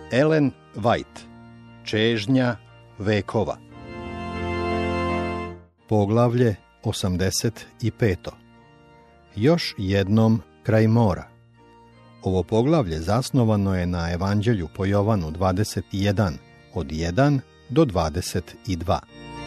Ellen White, Čežnja vekova. Poglavlje 85. Još jednom kraj mora. Ovo poglavlje zasnovano je na Evanđelju po Jovanu 21, od 1 do 22.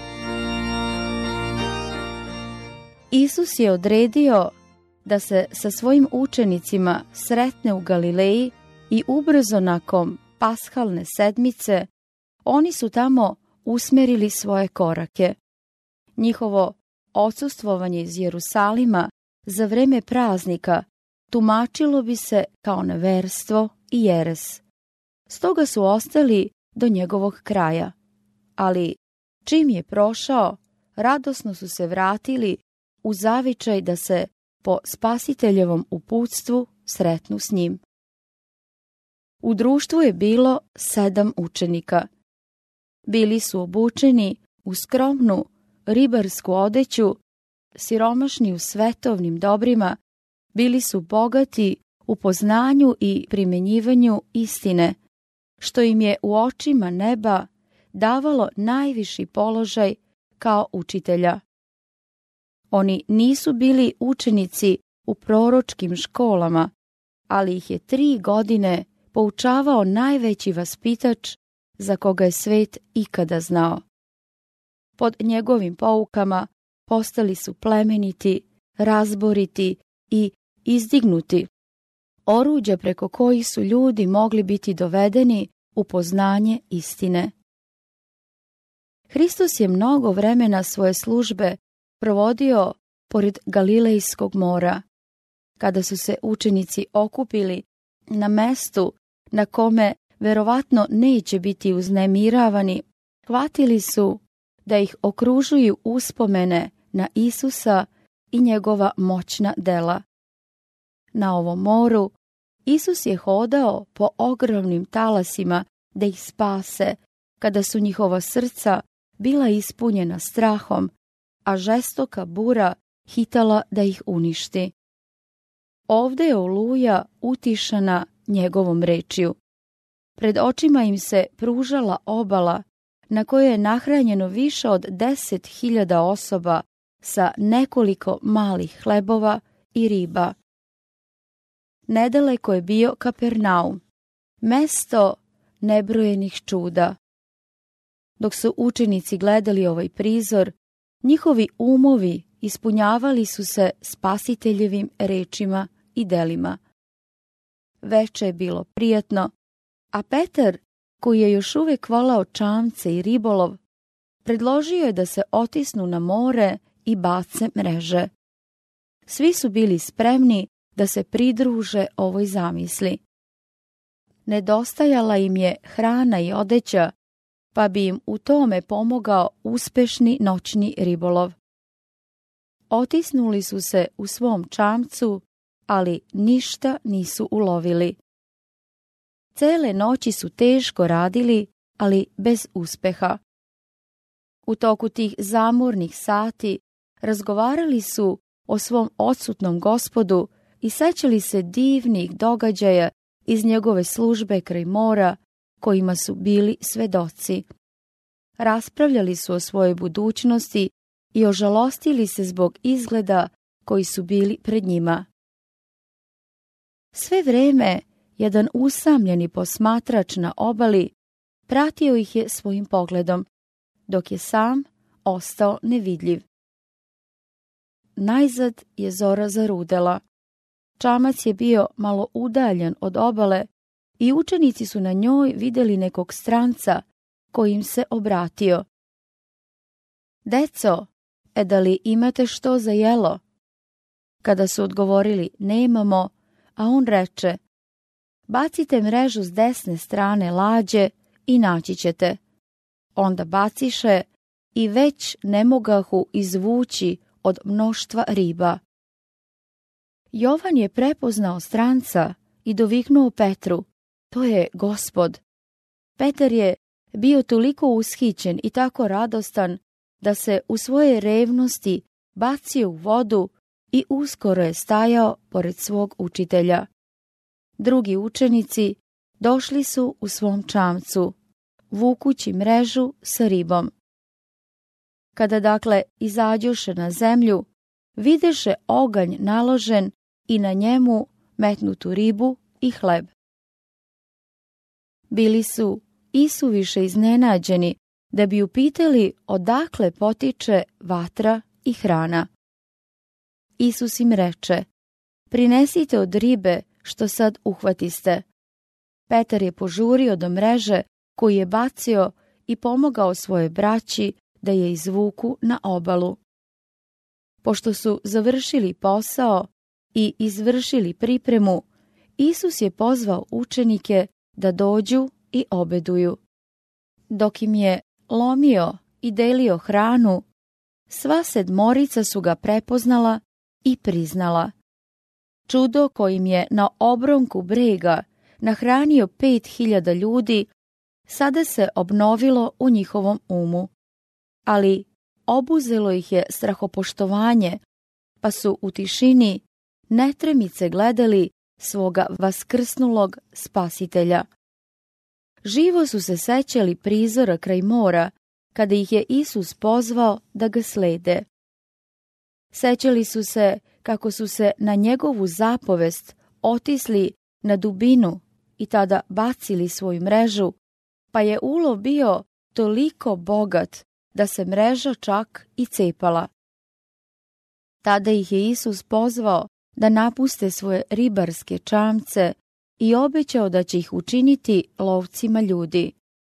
Isus je odredio da se sa svojim učenicima sretne u Galileji i ubrzo nakon pashalne sedmice oni su tamo usmjerili svoje korake. Njihovo odsustvovanje iz Jerusalima za vreme praznika tumačilo bi se kao neverstvo i jeres. Stoga su ostali do njegovog kraja. Ali čim je prošao, radosno su se vratili u zavičaj da se po Spasiteljevom uputstvu sretnu s njim. U društvu je bilo 7 učenika. Bili su obučeni u skromnu ribarsku odeću, siromašni u svetovnim dobrima, bili su bogati u poznanju i primenjivanju istine, što im je u očima neba davalo najviši položaj kao učitelja. Oni nisu bili učenici u proročkim školama, ali ih je 3 godine poučavao najveći vaspitač za koga je svet ikada znao. Pod njegovim poukama postali su plemeniti, razboriti i izdignuti, oruđa preko kojih su ljudi mogli biti dovedeni u poznanje istine. Hristos je mnogo vremena svoje službe provodio pored Galilejskog mora. Kada su se učenici okupili na mestu na kome verovatno neće biti uznemiravani, hvatili su da ih okružuju uspomene na Isusa i njegova moćna dela. Na ovom moru Isus je hodao po ogromnim talasima da ih spase, kada su njihova srca bila ispunjena strahom, a žestoka bura hitala da ih uništi. Ovde je oluja utišana njegovom rečju. Pred očima im se pružala obala na kojoj je nahranjeno više od 10.000 osoba sa nekoliko malih hlebova i riba. Nedaleko je bio Kapernaum, mesto nebrojenih čuda. Dok su učenici gledali ovaj prizor, njihovi umovi ispunjavali su se Spasiteljevim rečima i delima. Veče je bilo prijatno, a Petar, koji je još uvijek volao čamce i ribolov, predložio je da se otisnu na more i bace mreže. Svi su bili spremni da se pridruže ovoj zamisli. Nedostajala im je hrana i odeća, pa bi im u tome pomogao uspešni noćni ribolov. Otisnuli su se u svom čamcu, ali ništa nisu ulovili. Cele noći su teško radili, ali bez uspeha. U toku tih zamornih sati razgovarali su o svom odsutnom Gospodu i sećali se divnih događaja iz njegove službe kraj mora, kojima su bili svedoci. Raspravljali su o svojoj budućnosti i ožalostili se zbog izgleda koji su bili pred njima. Sve vreme jedan usamljeni posmatrač na obali pratio ih je svojim pogledom, dok je sam ostao nevidljiv. Najzad je zora zarudela. Čamac je bio malo udaljen od obale i učenici su na njoj vidjeli nekog stranca koji im se obratio. Deco, da li imate što za jelo? Kada su odgovorili nemamo, a on reče, bacite mrežu s desne strane lađe i naći ćete. Onda baciše i već ne mogahu izvući od mnoštva riba. Jovan je prepoznao stranca i doviknuo Petru, to je Gospod. Petar je bio toliko ushićen i tako radostan da se u svoje revnosti bacio u vodu i uskoro je stajao pored svog učitelja. Drugi učenici došli su u svom čamcu, vukući mrežu sa ribom. Kada dakle izađoše na zemlju, videše oganj naložen i na njemu metnutu ribu i hleb. Bili su isuviše iznenađeni da bi upitali odakle potiče vatra i hrana. Isus im reče: prinesite od ribe što sad uhvatiste. Petar je požurio do mreže koju je bacio i pomogao svojoj braći da je izvuku na obalu. Pošto su završili posao i izvršili pripremu, Isus je pozvao učenike da dođu i obeduju. Dok im je lomio i delio hranu, sva sedmorica su ga prepoznala i priznala. Čudo kojim je na obronku brega nahranio 5.000 ljudi sada se obnovilo u njihovom umu, ali obuzelo ih je strahopoštovanje, pa su u tišini netremice gledali svoga vaskrsnulog Spasitelja. Živo su se sećali prizora kraj mora, kada ih je Isus pozvao da ga slede. Sećali su se kako su se na njegovu zapovest otisli na dubinu i tada bacili svoju mrežu, pa je ulov bio toliko bogat da se mreža čak i cepala. Tada ih je Isus pozvao da napuste svoje ribarske čamce i obećao da će ih učiniti lovcima ljudi.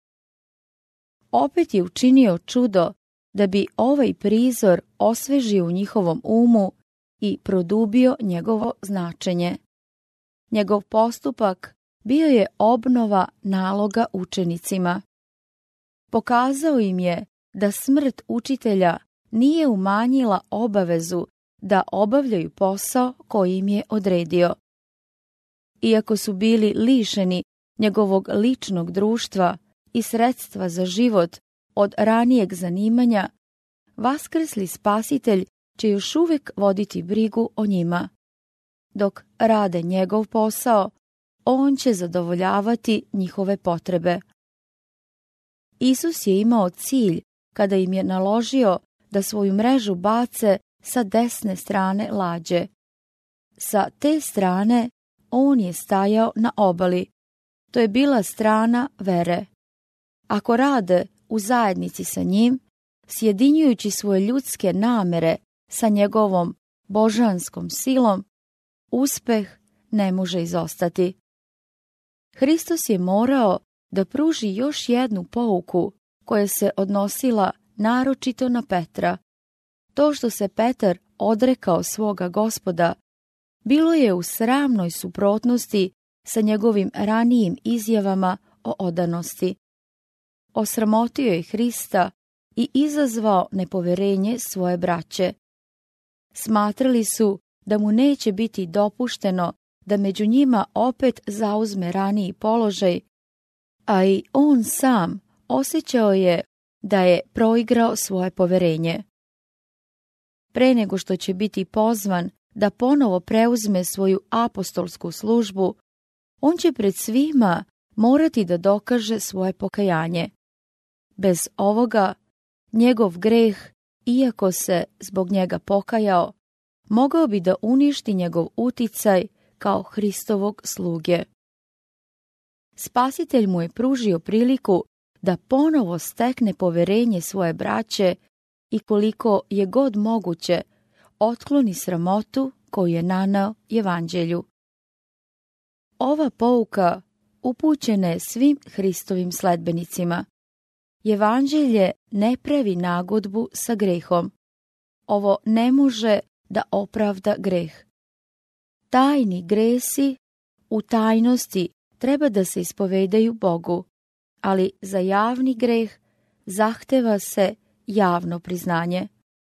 Opet je učinio čudo da bi ovaj prizor osvežio u njihovom umu i produbio njegovo značenje. Njegov postupak bio je obnova naloga učenicima. Pokazao im je da smrt učitelja nije umanjila obavezu da obavljaju posao koji im je odredio. Iako su bili lišeni njegovog ličnog društva i sredstva za život od ranijeg zanimanja, vaskrsli Spasitelj će još uvijek voditi brigu o njima. Dok rade njegov posao, on će zadovoljavati njihove potrebe. Isus je imao cilj kada im je naložio da svoju mrežu bace sa desne strane lađe. Sa te strane on je stajao na obali. To je bila strana vere. Ako rade u zajednici sa njim, sjedinjujući svoje ljudske namere sa njegovom božanskom silom, uspeh ne može izostati. Hristos je morao da pruži još jednu pouku koja se odnosila naročito na Petra. To što se Petar odrekao svoga Gospoda bilo je u sramnoj suprotnosti sa njegovim ranijim izjavama o odanosti. Osramotio je Hrista i izazvao nepoverenje svoje braće. Smatrali su da mu neće biti dopušteno da među njima opet zauzme raniji položaj, a i on sam osjećao je da je proigrao svoje poverenje. Pre nego što će biti pozvan da ponovo preuzme svoju apostolsku službu, on će pred svima morati da dokaže svoje pokajanje. Bez ovoga, njegov greh, iako se zbog njega pokajao, mogao bi da uništi njegov uticaj kao Hristovog sluge. Spasitelj mu je pružio priliku da ponovo stekne poverenje svoje braće i koliko je god moguće otkloni sramotu koju je naneo evanđelju. Ova pouka upućena je svim Hristovim sledbenicima. Evanđelje ne pravi nagodbu sa grehom. Ovo ne može da opravda greh. Tajni gresi u tajnosti treba da se ispovedaju Bogu, ali za javni greh zahteva se javno priznanje.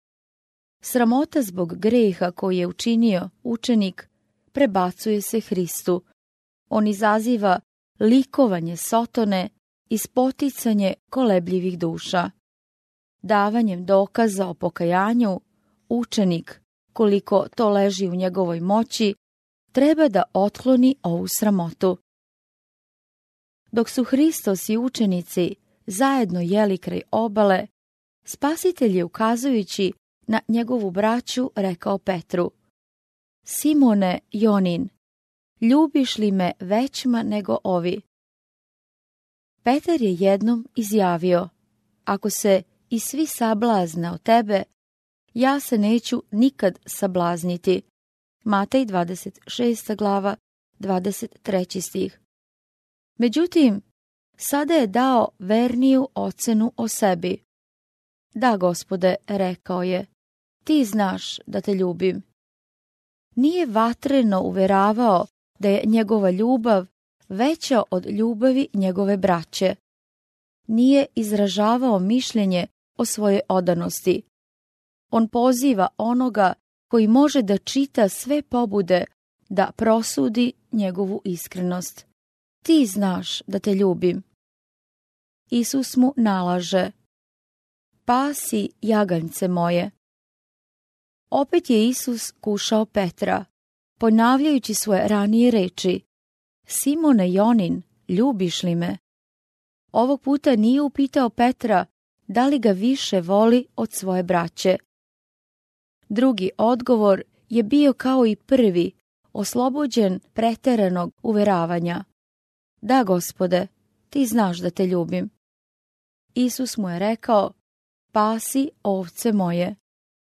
Sramota zbog greha koji je učinio učenik prebacuje se Hristu. On izaziva likovanje Sotone i spoticanje kolebljivih duša. Davanjem dokaza o pokajanju, učenik, koliko to leži u njegovoj moći, treba da otkloni ovu sramotu. Dok su Hristos i učenici zajedno jeli kraj obale, Spasitelj je, ukazujući na njegovu braću, rekao Petru: Simone Jonin, ljubiš li me većma nego ovi? Petar je jednom izjavio: Ako se i svi sablazne od tebe, ja se neću nikad sablazniti. Matej 26. glava, 23. stih. Međutim, sada je dao verniju ocenu o sebi. Da, Gospode, rekao je, ti znaš da te ljubim. Nije vatreno uveravao da je njegova ljubav veća od ljubavi njegove braće. Nije izražavao mišljenje o svojoj odanosti. On poziva onoga koji može da čita sve pobude da prosudi njegovu iskrenost. Ti znaš da te ljubim. Isus mu nalaže: Pasi jaganjce moje. Opet je Isus kušao Petra, ponavljajući svoje ranije reči: Simone Jonin, ljubiš li me? Ovog puta nije upitao Petra da li ga više voli od svoje braće. Drugi odgovor je bio kao i prvi, oslobođen preteranog uveravanja. Da, Gospode, ti znaš da te ljubim. Isus mu je rekao: Pasi ovce moje.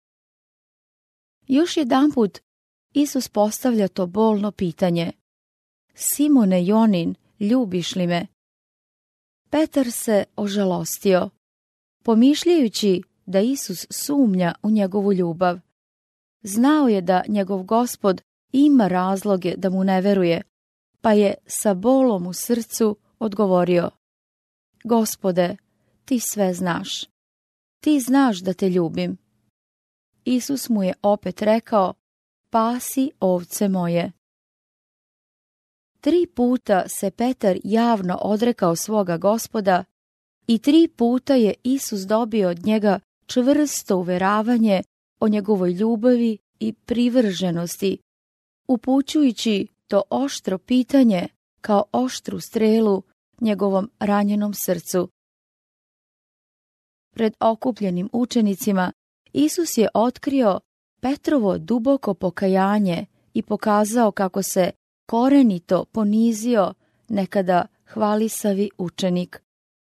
Još jedanput Isus postavlja to bolno pitanje: Simone Jonin, ljubiš li me? Petar se ožalostio, pomišljajući da Isus sumnja u njegovu ljubav. Znao je da njegov Gospod ima razloge da mu ne veruje, pa je sa bolom u srcu odgovorio: Gospode, ti sve znaš. Ti znaš da te ljubim. Isus mu je opet rekao: Pasi ovce moje. 3 puta se Petar javno odrekao svoga Gospoda i 3 puta je Isus dobio od njega čvrsto uveravanje o njegovoj ljubavi i privrženosti, upućujući to oštro pitanje kao oštru strelu njegovom ranjenom srcu. Pred okupljenim učenicima Isus je otkrio Petrovo duboko pokajanje i pokazao kako se korenito ponizio nekada hvalisavi učenik.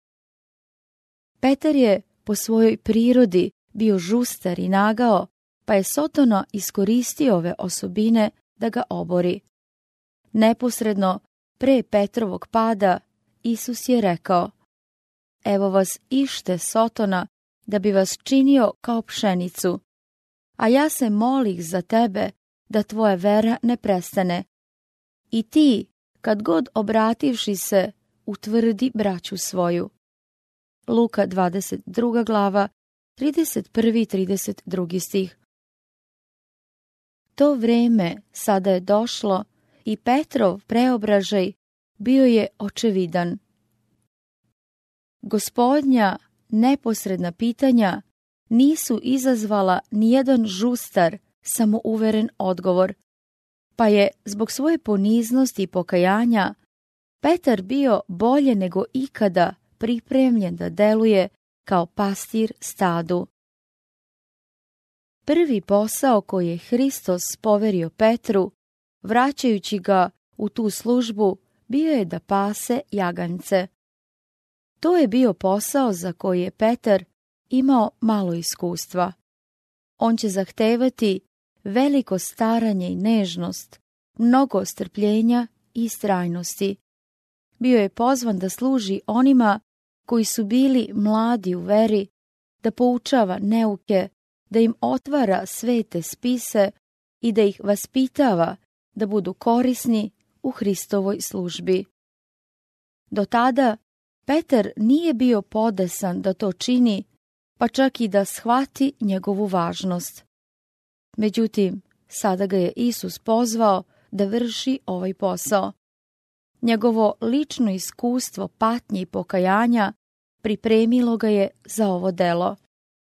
Petar je po svojoj prirodi bio žustar i nagao, pa je Sotona iskoristio ove osobine da ga obori. Neposredno pre Petrovog pada Isus je rekao: Evo vas ište Sotona, da bi vas činio kao pšenicu, a ja se molih za tebe da tvoja vera ne prestane. I ti, kad god obrativši se, utvrdi braću svoju. Luka 22. glava, 31. i 32. stih. To vreme sada je došlo i Petrov preobražaj bio je očevidan. Gospodnja neposredna pitanja nisu izazvala nijedan žustar, samouveren odgovor, pa je zbog svoje poniznosti i pokajanja Petar bio bolje nego ikada pripremljen da deluje kao pastir stadu. Prvi posao koji je Hristos poverio Petru, vraćajući ga u tu službu, bio je da pase jaganjce. To je bio posao za koji je Petar imao malo iskustva. On će zahtevati veliko staranje i nežnost, mnogo strpljenja i istrajnosti. Bio je pozvan da služi onima koji su bili mladi u veri, da poučava neuke, da im otvara svete spise i da ih vaspitava da budu korisni u Hristovoj službi. Do tada Petar nije bio podesan da to čini, pa čak i da shvati njegovu važnost. Međutim, sada ga je Isus pozvao da vrši ovaj posao. Njegovo lično iskustvo patnje i pokajanja pripremilo ga je za ovo delo.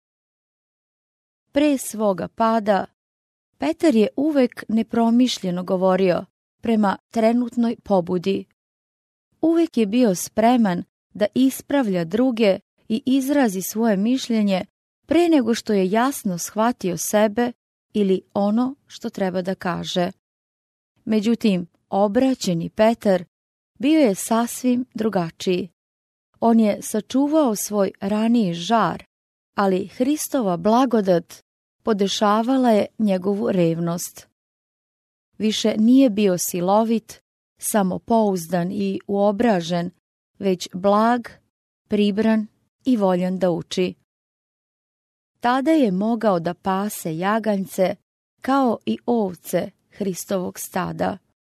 Pre svoga pada, Petar je uvek nepromišljeno govorio prema trenutnoj pobudi: uvijek je bio spreman da ispravlja druge i izrazi svoje mišljenje pre nego što je jasno shvatio sebe ili ono što treba da kaže. Međutim, obraćeni Petar bio je sasvim drugačiji. On je sačuvao svoj raniji žar, ali Hristova blagodat podešavala je njegovu revnost. Više nije bio silovit, samopouzdan i uobražen, već blag, pribran i voljan da uči. Tada je mogao da pase jaganjce kao i ovce Hristovog stada.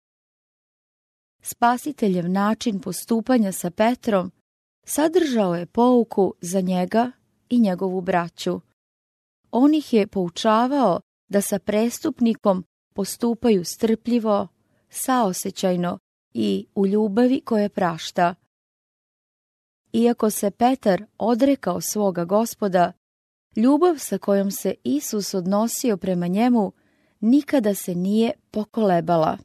Spasiteljev način postupanja sa Petrom sadržao je pouku za njega i njegovu braću. On ih je poučavao da sa prestupnikom postupaju strpljivo, saosećajno i u ljubavi koja prašta. Iako se Petar odrekao svoga Gospoda, ljubav sa kojom se Isus odnosio prema njemu nikada se nije pokolebala.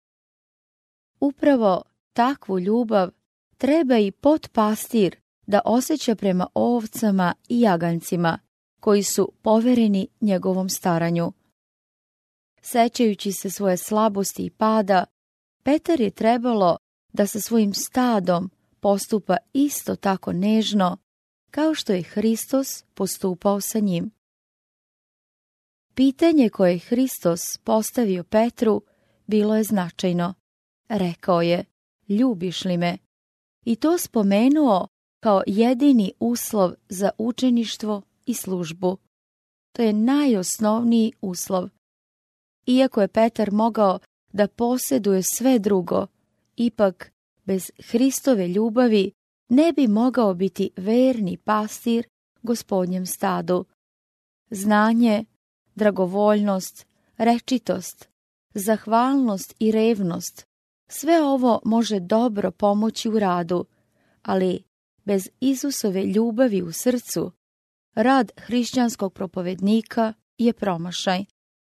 Upravo takvu ljubav treba i potpastir da osjeća prema ovcama i jaganjcima, koji su povereni njegovom staranju. Sećajući se svoje slabosti i pada, Petar je trebalo da sa svojim stadom postupa isto tako nežno, kao što je Hristos postupao sa njim. Pitanje koje je Hristos postavio Petru bilo je značajno. Rekao je, ljubiš li me? I to spomenuo kao jedini uslov za učeništvo i službu. To je najosnovniji uslov. Iako je Petar mogao da posjeduje sve drugo, ipak bez Hristove ljubavi ne bi mogao biti verni pastir Gospodnjem stadu. Znanje, dragovoljnost, rečitost, zahvalnost i revnost, sve ovo može dobro pomoći u radu, ali bez Isusove ljubavi u srcu, rad hrišćanskog propovednika je promašaj.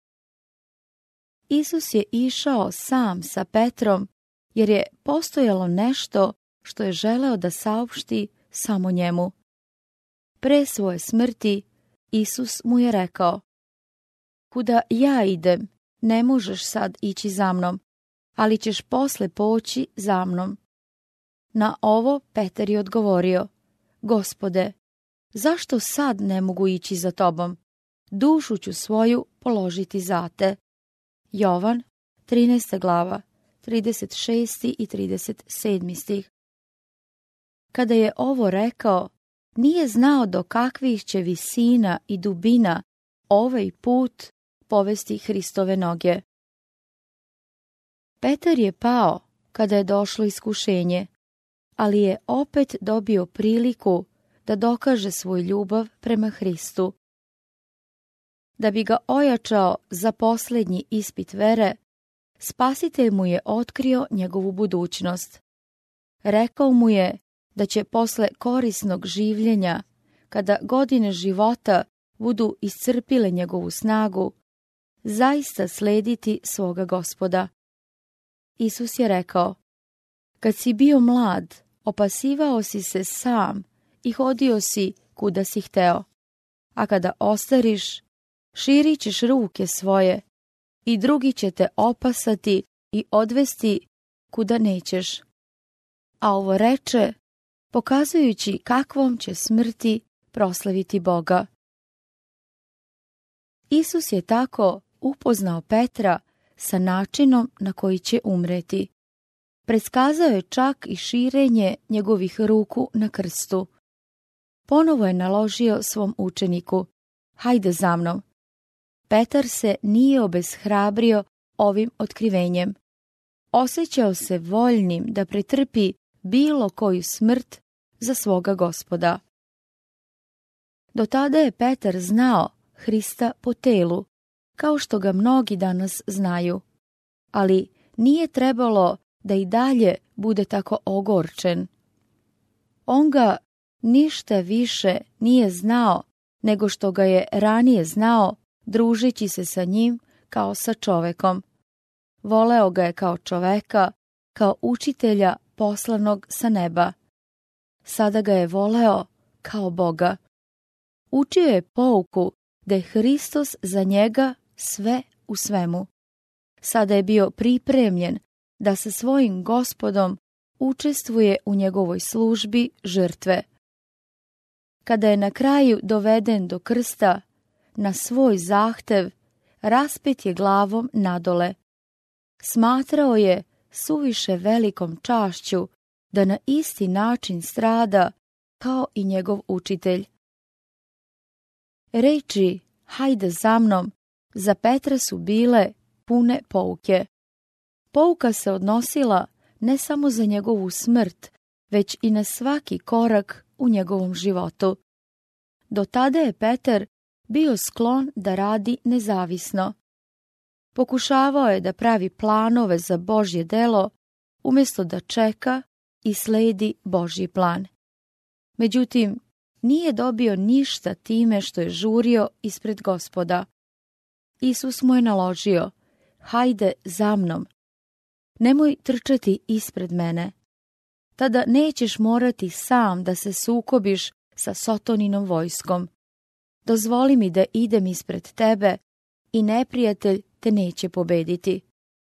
Isus je išao sam sa Petrom, jer je postojalo nešto što je želeo da saopšti samo njemu. Pre svoje smrti, Isus mu je rekao, kuda ja idem, ne možeš sad ići za mnom, ali ćeš posle poći za mnom. Na ovo Petar je odgovorio, Gospode, zašto sad ne mogu ići za tobom? Dušu ću svoju položiti za te. Jovan, 13. glava, 36. i 37. stih. Kada je ovo rekao, nije znao do kakvih će visina i dubina ovaj put povesti Hristove noge. Petar je pao kada je došlo iskušenje, ali je opet dobio priliku da dokaže svoju ljubav prema Hristu. Da bi ga ojačao za posljednji ispit vere, Spasitelj mu je otkrio njegovu budućnost. Rekao mu je da će posle korisnog življenja, kada godine života budu iscrpile njegovu snagu, zaista slediti svoga Gospoda. Isus je rekao, kad si bio mlad, opasivao si se sam i hodio si kuda si hteo, a kada ostariš, širit ćeš ruke svoje i drugi će te opasati i odvesti kuda nećeš. A ovo reče, pokazujući kakvom će smrti proslaviti Boga. Isus je tako upoznao Petra sa načinom na koji će umreti. Predskazao je čak i širenje njegovih ruku na krstu. Ponovo je naložio svom učeniku, hajde za mnom. Petar se nije obeshrabrio ovim otkrivenjem. Osjećao se voljnim da pretrpi bilo koju smrt za svoga Gospoda. Do tada je Petar znao Hrista po telu, kao što ga mnogi danas znaju, ali nije trebalo da i dalje bude tako ogorčen. On ga ništa više nije znao nego što ga je ranije znao, družeći se sa njim kao sa čovekom. Voleo ga je kao čoveka, kao učitelja poslanog sa neba. Sada ga je voleo kao Boga. Učio je pouku da je Hristos za njega sve u svemu. Sada je bio pripremljen da sa svojim Gospodom učestvuje u njegovoj službi žrtve. Kada je na kraju doveden do krsta, na svoj zahtev, raspet je glavom nadole. Smatrao je suviše velikom čašću da na isti način strada kao i njegov učitelj. Reči "hajde za mnom" za Petra su bile pune pouke. Pouka se odnosila ne samo za njegovu smrt, već i na svaki korak u njegovom životu. Do tada je Petar bio sklon da radi nezavisno. Pokušavao je da pravi planove za Božje delo, umjesto da čeka i sledi Božji plan. Međutim, nije dobio ništa time što je žurio ispred Gospoda. Isus mu je naložio: "Hajde za mnom. Nemoj trčati ispred mene. Tada nećeš morati sam da se sukobiš sa Sotoninom vojskom. Dozvoli mi da idem ispred tebe i neprijatelj te neće pobediti."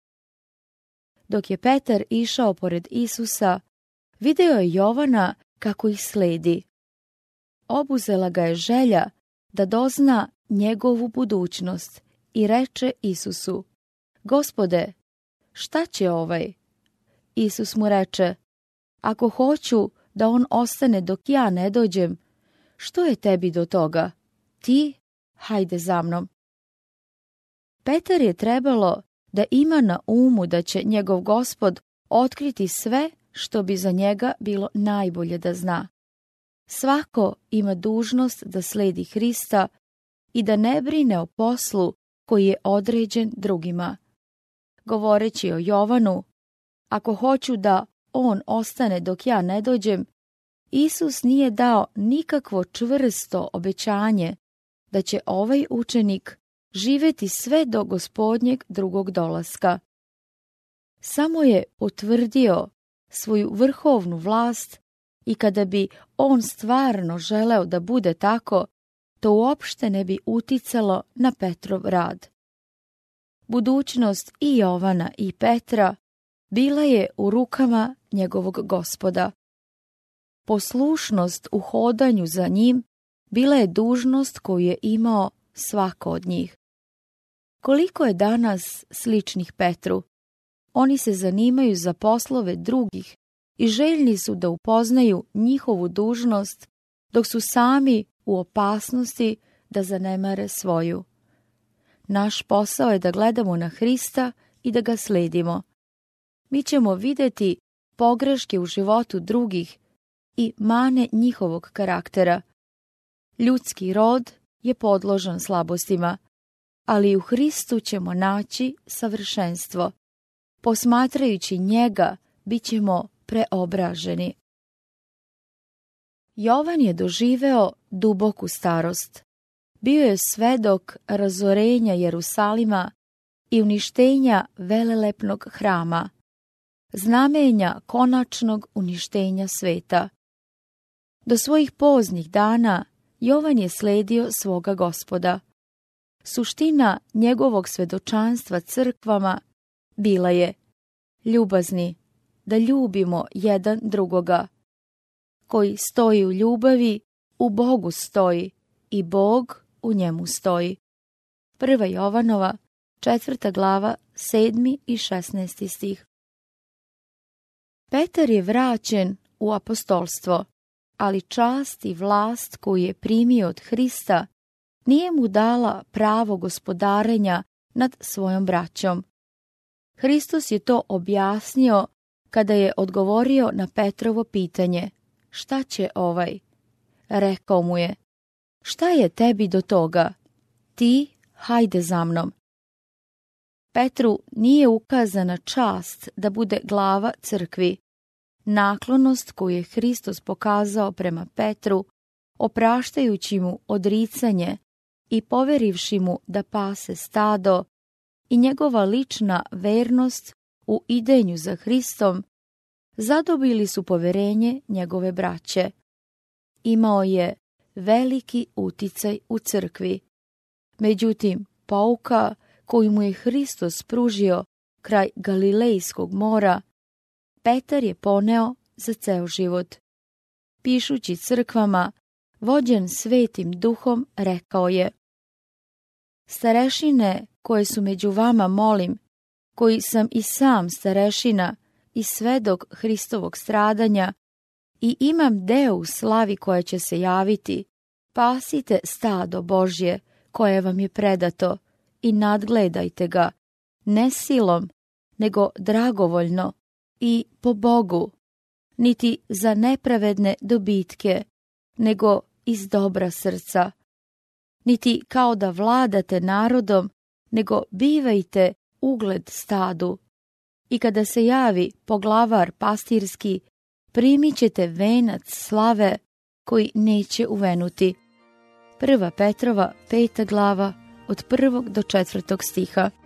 Dok je Petar išao pored Isusa, video je Jovana kako ih sledi. Obuzela ga je želja da dozna njegovu budućnost i reče Isusu: "Gospode, šta će ovaj?" Isus mu reče: "Ako hoću da on ostane dok ja ne dođem, što je tebi do toga? Ti, hajde za mnom." Petar je trebalo da ima na umu da će njegov Gospod otkriti sve što bi za njega bilo najbolje da zna. Svako ima dužnost da sledi Hrista i da ne brine o poslu koji je određen drugima. Govoreći o Jovanu, ako hoću da on ostane dok ja ne dođem, Isus nije dao nikakvo čvrsto obećanje da će ovaj učenik živjeti sve do Gospodnjeg drugog dolaska. Samo je potvrdio svoju vrhovnu vlast i kada bi on stvarno želeo da bude tako, to uopšte ne bi uticalo na Petrov rad. Budućnost i Jovana i Petra bila je u rukama njegovog Gospoda. Poslušnost u hodanju za njim bila je dužnost koju je imao svako od njih. Koliko je danas sličnih Petru? Oni se zanimaju za poslove drugih i željni su da upoznaju njihovu dužnost, dok su sami u opasnosti da zanemare svoju. Naš posao je da gledamo na Hrista i da ga sledimo. Mi ćemo vidjeti pogreške u životu drugih i mane njihovog karaktera. Ljudski rod je podložan slabostima, ali u Hristu ćemo naći savršenstvo. Posmatrajući njega, bit ćemo preobraženi. Jovan je doživeo duboku starost. Bio je svedok razorenja Jerusalima i uništenja velelepnog hrama, znamenja konačnog uništenja sveta. Do svojih poznih dana Jovan je sledio svoga Gospoda. Suština njegovog svedočanstva crkvama bila je: ljubazni, da ljubimo jedan drugoga. Koji stoji u ljubavi, u Bogu stoji i Bog u njemu stoji. 1. Jovanova, 4. glava, 7. i 16. stih. Petar je vraćen u apostolstvo, ali čast i vlast koju je primio od Hrista nije mu dala pravo gospodarenja nad svojom braćom. Hristos je to objasnio kada je odgovorio na Petrovo pitanje: šta će ovaj? Rekao mu je: šta je tebi do toga? Ti, hajde za mnom. Petru nije ukazana čast da bude glava crkvi. Naklonost koju je Hristos pokazao prema Petru, opraštajući mu odricanje i poverivši mu da pase stado, i njegova lična vernost u idenju za Hristom zadobili su poverenje njegove braće. Imao je veliki uticaj u crkvi. Međutim, pouka koju mu je Hristos pružio kraj Galilejskog mora, Petar je poneo za ceo život. Pišući crkvama, vođen Svetim Duhom, rekao je: starešine koje su među vama molim, koji sam i sam starešina i svedok Hristovog stradanja i imam deo u slavi koja će se javiti, pasite stado Božje koje vam je predato i nadgledajte ga, ne silom, nego dragovoljno i po Bogu, niti za nepravedne dobitke, nego iz dobra srca, niti kao da vladate narodom, nego bivajte ugled stadu. I kada se javi poglavar pastirski, primit ćete venac slave koji neće uvenuti. 1. Petrova 5. glava od 1. do 4. stiha.